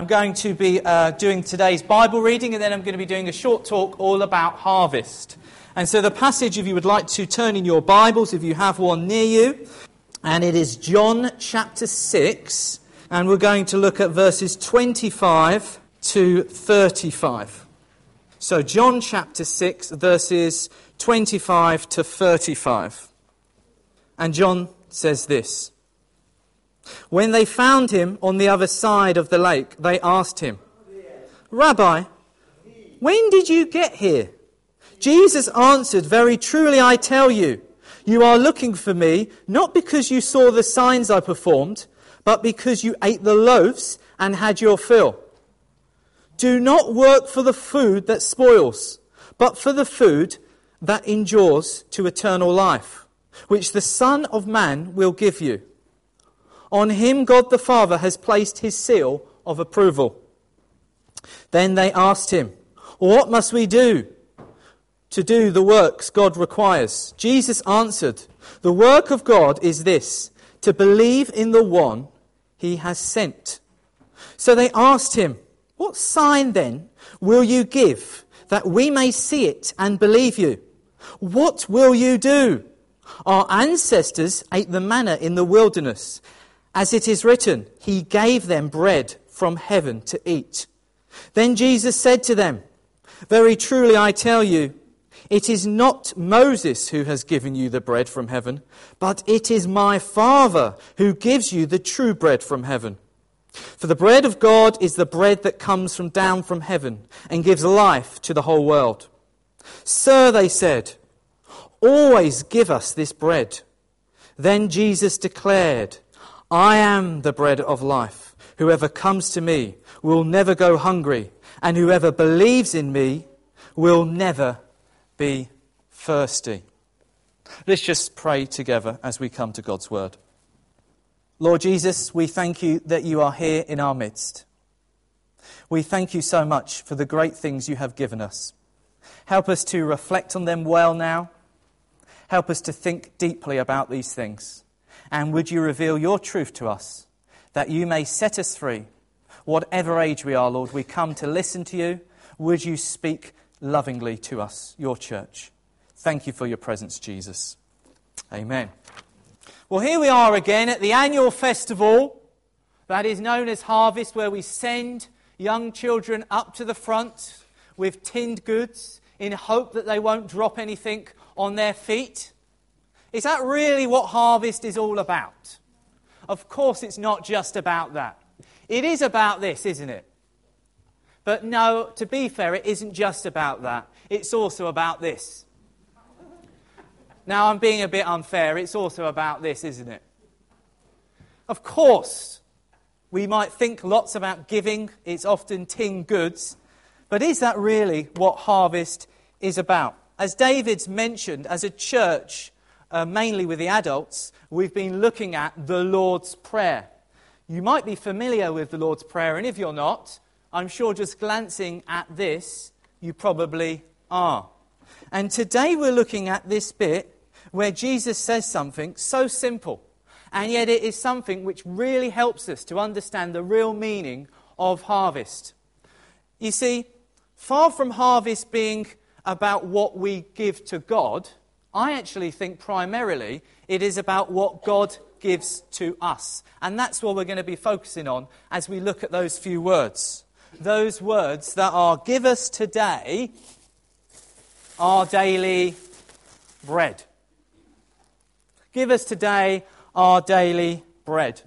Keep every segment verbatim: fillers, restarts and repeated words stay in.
I'm going to be uh, doing today's Bible reading, and then I'm going to be doing a short talk all about harvest. And so the passage, if you would like to turn in your Bibles, if you have one near you, and it is John chapter six, and we're going to look at verses twenty-five to thirty-five. So John chapter six, verses twenty-five to thirty-five. And John says this: When they found him on the other side of the lake, they asked him, "Rabbi, when did you get here?" Jesus answered, "Very truly I tell you, you are looking for me, not because you saw the signs I performed, but because you ate the loaves and had your fill. Do not work for the food that spoils, but for the food that endures to eternal life, which the Son of Man will give you. On him God the Father has placed his seal of approval." Then they asked him, "What must we do to do the works God requires?" Jesus answered, "The work of God is this, to believe in the one he has sent." So they asked him, "What sign then will you give that we may see it and believe you? What will you do? Our ancestors ate the manna in the wilderness. As it is written, he gave them bread from heaven to eat." Then Jesus said to them, "Very truly I tell you, it is not Moses who has given you the bread from heaven, but it is my Father who gives you the true bread from heaven. For the bread of God is the bread that comes from down from heaven and gives life to the whole world." "Sir," they said, "always give us this bread." Then Jesus declared, "I am the bread of life. Whoever comes to me will never go hungry, and whoever believes in me will never be thirsty." Let's just pray together as we come to God's word. Lord Jesus, we thank you that you are here in our midst. We thank you so much for the great things you have given us. Help us to reflect on them well now. Help us to think deeply about these things. And would you reveal your truth to us, that you may set us free. Whatever age we are, Lord, we come to listen to you. Would you speak lovingly to us, your church? Thank you for your presence, Jesus. Amen. Well, here we are again at the annual festival that is known as Harvest, where we send young children up to the front with tinned goods in hope that they won't drop anything on their feet. Is that really what Harvest is all about? Of course it's not just about that. It is about this, isn't it? But no, to be fair, it isn't just about that. It's also about this. Now, I'm being a bit unfair. It's also about this, isn't it? Of course, we might think lots about giving. It's often tin goods. But is that really what Harvest is about? As David's mentioned, as a church, Uh, mainly with the adults, we've been looking at the Lord's Prayer. You might be familiar with the Lord's Prayer, and if you're not, I'm sure just glancing at this, you probably are. And today we're looking at this bit where Jesus says something so simple, and yet it is something which really helps us to understand the real meaning of harvest. You see, far from harvest being about what we give to God, I actually think primarily it is about what God gives to us. And that's what we're going to be focusing on as we look at those few words. Those words that are, "Give us today our daily bread." Give us today our daily bread.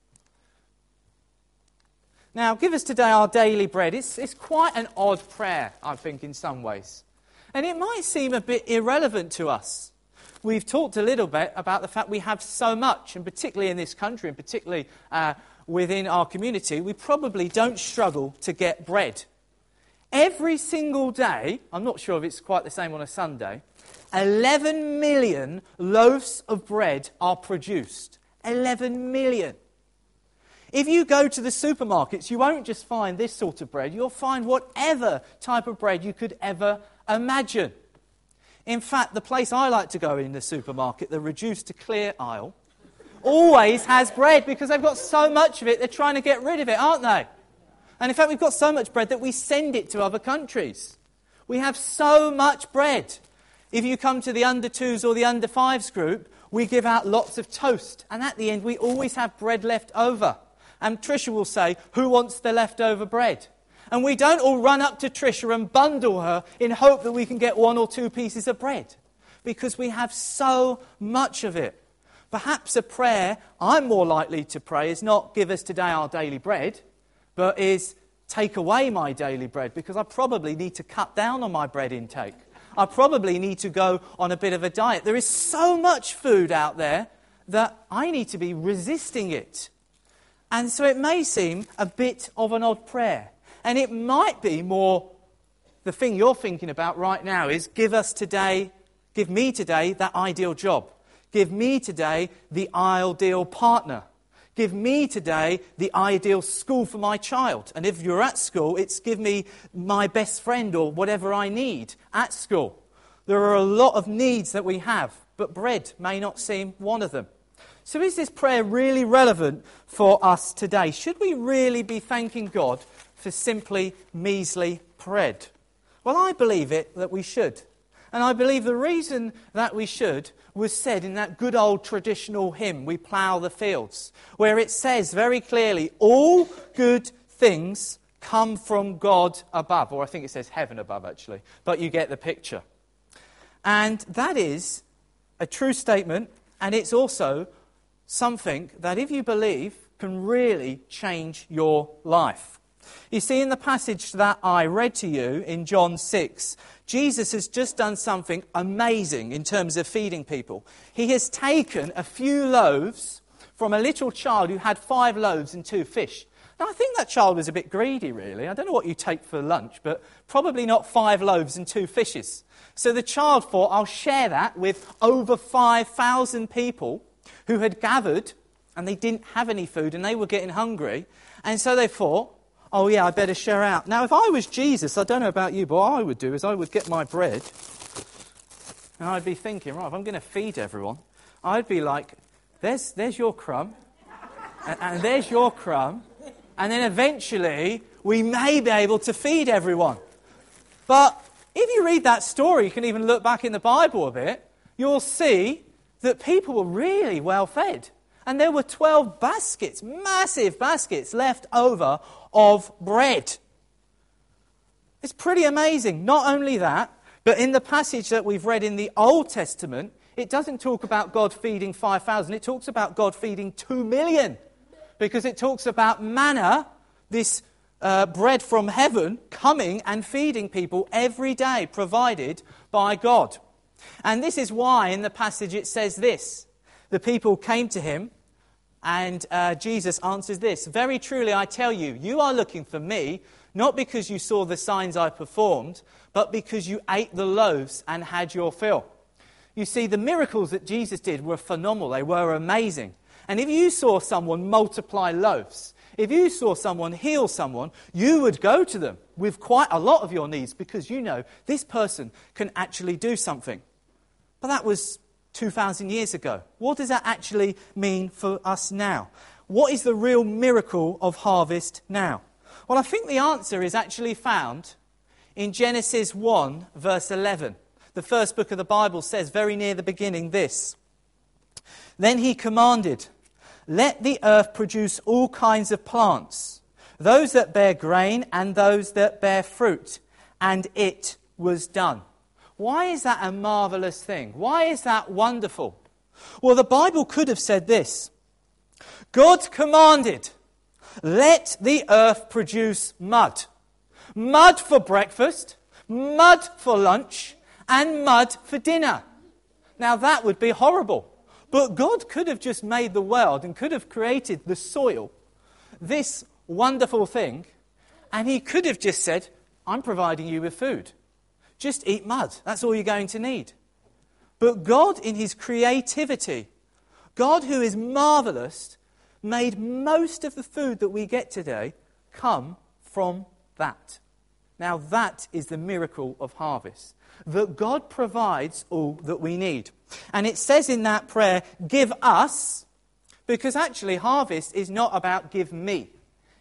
Now, give us today our daily bread. It's, it's quite an odd prayer, I think, in some ways. And it might seem a bit irrelevant to us. We've talked a little bit about the fact we have so much, and particularly in this country, and particularly uh, within our community, we probably don't struggle to get bread. Every single day, I'm not sure if it's quite the same on a Sunday, eleven million loaves of bread are produced. eleven million. If you go to the supermarkets, you won't just find this sort of bread. You'll find whatever type of bread you could ever imagine. In fact, the place I like to go in the supermarket, the reduced to clear aisle, always has bread because they've got so much of it, they're trying to get rid of it, aren't they? And in fact, we've got so much bread that we send it to other countries. We have so much bread. If you come to the under twos or the under fives group, we give out lots of toast. And at the end, we always have bread left over. And Tricia will say, who wants the leftover bread? And we don't all run up to Tricia and bundle her in hope that we can get one or two pieces of bread. Because we have so much of it. Perhaps a prayer I'm more likely to pray is not give us today our daily bread, but is take away my daily bread, because I probably need to cut down on my bread intake. I probably need to go on a bit of a diet. There is so much food out there that I need to be resisting it. And so it may seem a bit of an odd prayer. And it might be more, the thing you're thinking about right now is give us today, give me today that ideal job. Give me today the ideal partner. Give me today the ideal school for my child. And if you're at school, it's give me my best friend or whatever I need at school. There are a lot of needs that we have, but bread may not seem one of them. So is this prayer really relevant for us today? Should we really be thanking God for simply measly bread? Well, I believe it that we should. And I believe the reason that we should was said in that good old traditional hymn, We Plough the Fields, where it says very clearly, all good things come from God above. Or I think it says heaven above, actually. But you get the picture. And that is a true statement, and it's also something that if you believe can really change your life. You see, in the passage that I read to you in John six, Jesus has just done something amazing in terms of feeding people. He has taken a few loaves from a little child who had five loaves and two fish. Now, I think that child was a bit greedy, really. I don't know what you take for lunch, but probably not five loaves and two fishes. So the child thought, I'll share that with over five thousand people who had gathered, and they didn't have any food, and they were getting hungry. And so they thought, oh yeah, I better share out. Now, if I was Jesus, I don't know about you, but what I would do is I would get my bread, and I'd be thinking, right, if I'm going to feed everyone, I'd be like, there's there's your crumb, and, and there's your crumb, and then eventually we may be able to feed everyone. But if you read that story, you can even look back in the Bible a bit, you'll see that people were really well fed. And there were twelve baskets, massive baskets, left over of bread. It's pretty amazing. Not only that, but in the passage that we've read in the Old Testament, it doesn't talk about God feeding five thousand. It talks about God feeding two million. Because it talks about manna, this uh, bread from heaven, coming and feeding people every day, provided by God. And this is why in the passage it says this. The people came to him, and uh, Jesus answers this. Very truly I tell you, you are looking for me, not because you saw the signs I performed, but because you ate the loaves and had your fill. You see, the miracles that Jesus did were phenomenal. They were amazing. And if you saw someone multiply loaves, if you saw someone heal someone, you would go to them with quite a lot of your needs because you know this person can actually do something. But that was two thousand years ago. What does that actually mean for us now? What is the real miracle of harvest now? Well, I think the answer is actually found in Genesis one, verse eleven. The first book of the Bible says very near the beginning this. Then he commanded, let the earth produce all kinds of plants, those that bear grain and those that bear fruit. And it was done. Why is that a marvelous thing? Why is that wonderful? Well, the Bible could have said this. God commanded, let the earth produce mud. Mud for breakfast, mud for lunch, and mud for dinner. Now that would be horrible. But God could have just made the world and could have created the soil, this wonderful thing, and he could have just said, I'm providing you with food. Just eat mud. That's all you're going to need. But God, in his creativity, God who is marvelous, made most of the food that we get today come from that. Now that is the miracle of harvest. That God provides all that we need. And it says in that prayer, give us, because actually harvest is not about give me.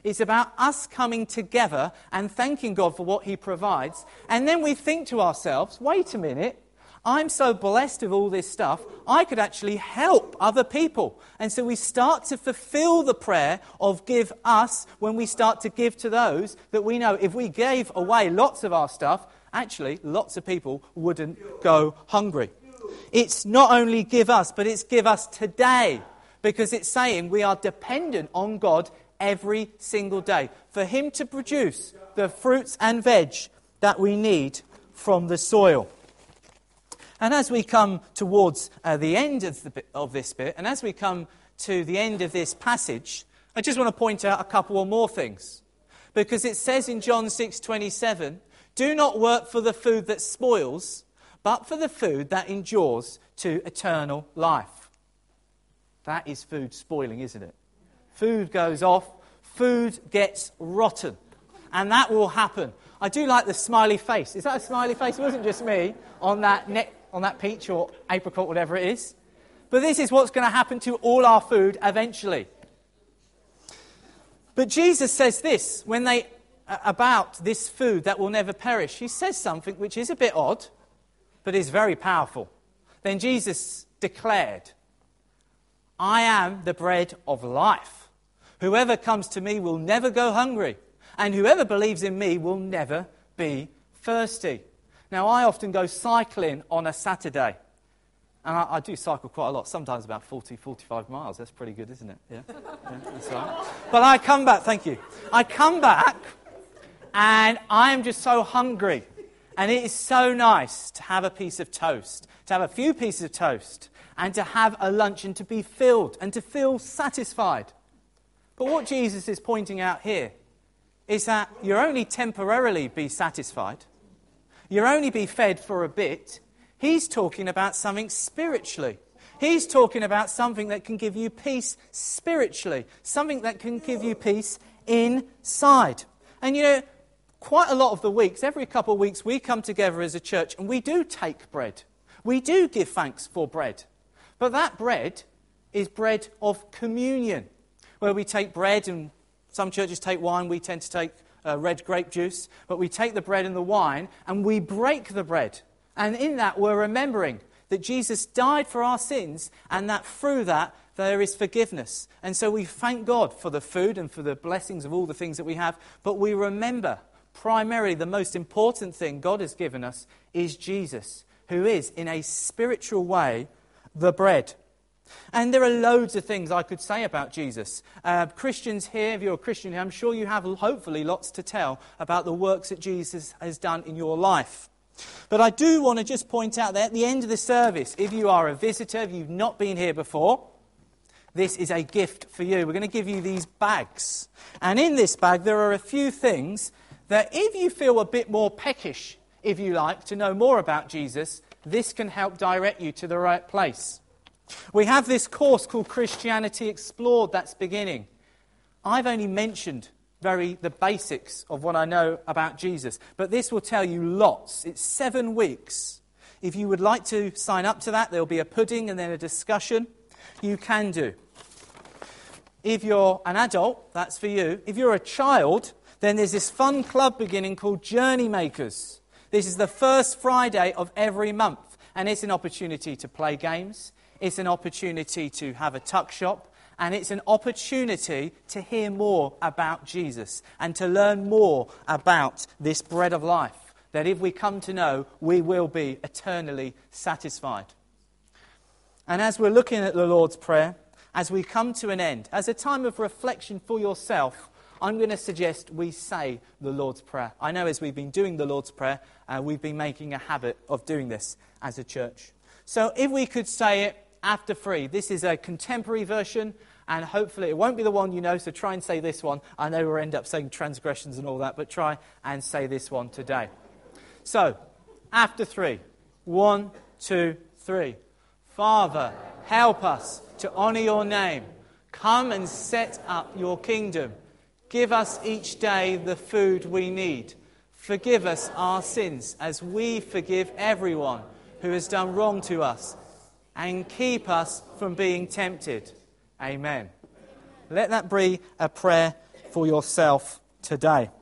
It's about us coming together and thanking God for what he provides. And then we think to ourselves, wait a minute, I'm so blessed with all this stuff, I could actually help other people. And so we start to fulfill the prayer of give us when we start to give to those that we know if we gave away lots of our stuff, actually lots of people wouldn't go hungry. It's not only give us, but it's give us today. Because it's saying we are dependent on God every single day for him to produce the fruits and veg that we need from the soil. And as we come towards uh, the end of, the, of this bit, and as we come to the end of this passage, I just want to point out a couple more things. Because it says in John six twenty-seven, do not work for the food that spoils, but for the food that endures to eternal life. That is food spoiling, isn't it? Food goes off, food gets rotten. And that will happen. I do like the smiley face. Is that a smiley face? It wasn't just me on that neck. On that peach or apricot, whatever it is. But this is what's going to happen to all our food eventually. But Jesus says this when they uh, about this food that will never perish. He says something which is a bit odd, but is very powerful. Then Jesus declared, I am the bread of life. Whoever comes to me will never go hungry, and whoever believes in me will never be thirsty. Now, I often go cycling on a Saturday. And I, I do cycle quite a lot, sometimes about forty, forty-five miles. That's pretty good, isn't it? Yeah, yeah, that's right. But I come back, thank you. I come back and I am just so hungry. And it is so nice to have a piece of toast, to have a few pieces of toast, and to have a lunch and to be filled and to feel satisfied. But what Jesus is pointing out here is that you'll only temporarily be satisfied. You'll only be fed for a bit. He's talking about something spiritually. He's talking about something that can give you peace spiritually. Something that can give you peace inside. And you know, quite a lot of the weeks, every couple of weeks, we come together as a church and we do take bread. We do give thanks for bread. But that bread is bread of communion, where we take bread and some churches take wine, we tend to take Uh, red grape juice, but we take the bread and the wine and we break the bread. And in that we're remembering that Jesus died for our sins and that through that there is forgiveness. And so we thank God for the food and for the blessings of all the things that we have, but we remember primarily the most important thing God has given us is Jesus, who is in a spiritual way the bread. And there are loads of things I could say about Jesus. Uh, Christians here, if you're a Christian here, I'm sure you have hopefully lots to tell about the works that Jesus has done in your life. But I do want to just point out that at the end of the service, if you are a visitor, if you've not been here before, this is a gift for you. We're going to give you these bags. And in this bag there are a few things that if you feel a bit more peckish, if you like, to know more about Jesus, this can help direct you to the right place. We have this course called Christianity Explored that's beginning. I've only mentioned very the basics of what I know about Jesus, but this will tell you lots. It's seven weeks. If you would like to sign up to that, there'll be a pudding and then a discussion. You can do. If you're an adult, that's for you. If you're a child, then there's this fun club beginning called Journey Makers. This is the first Friday of every month, and it's an opportunity to play games. It's an opportunity to have a tuck shop, and it's an opportunity to hear more about Jesus and to learn more about this bread of life, that if we come to know, we will be eternally satisfied. And as we're looking at the Lord's Prayer, as we come to an end, as a time of reflection for yourself, I'm going to suggest we say the Lord's Prayer. I know as we've been doing the Lord's Prayer, uh, we've been making a habit of doing this as a church. So if we could say it after three. This is a contemporary version, and hopefully it won't be the one you know, so try and say this one. I know we'll end up saying transgressions and all that, but try and say this one today. So, after three. One, two, three. Father, help us to honour your name. Come and set up your kingdom. Give us each day the food we need. Forgive us our sins as we forgive everyone who has done wrong to us. And keep us from being tempted. Amen. Let that be a prayer for for yourself today.